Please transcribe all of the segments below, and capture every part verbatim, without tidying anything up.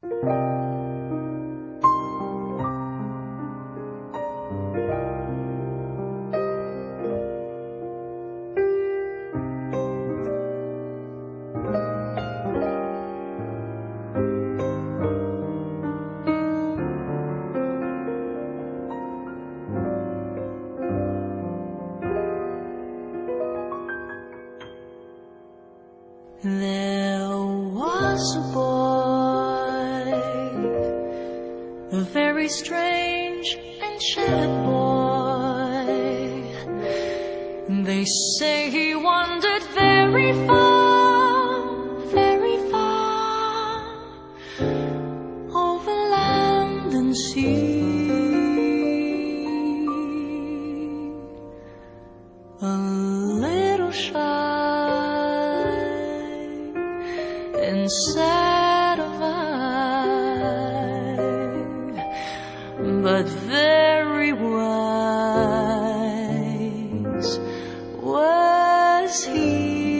There was a boy, a very strange and shattered boy. They say he wandered very far, very far, over land and sea. A little shy and sad of eye, but very wise was he.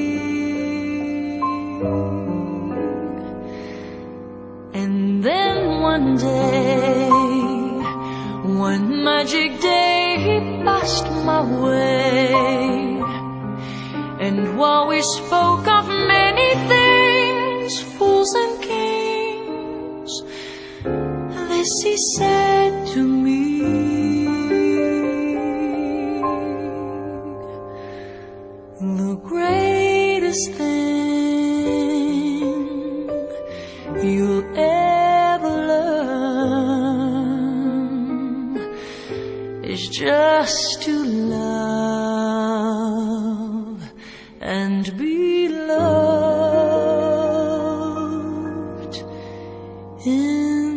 And then one day, one magic day, he passed my way, and while we spoke of many things, fools and kings, this he said to me: the greatest thing you'll ever learn is just to love and be loved in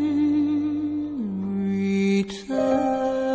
return.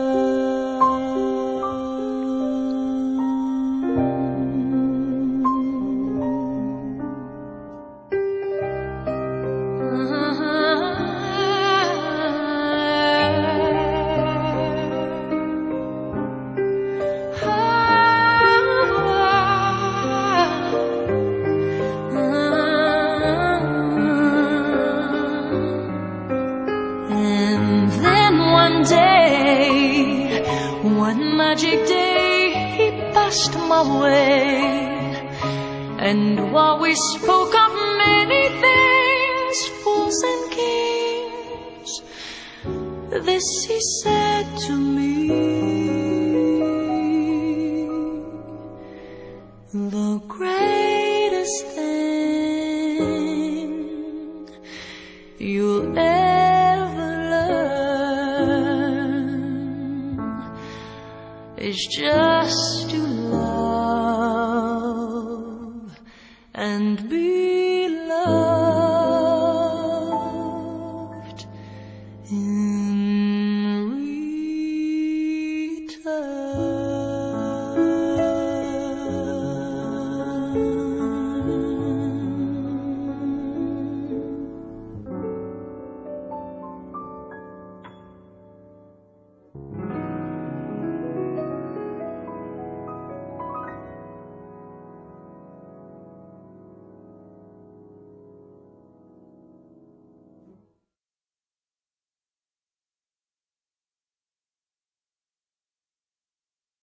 And then one day, one magic day, he passed my way, and while we spoke of many things, fools and kings, this he said to me: the greatest thing you'll ever learn is just to love and be loved.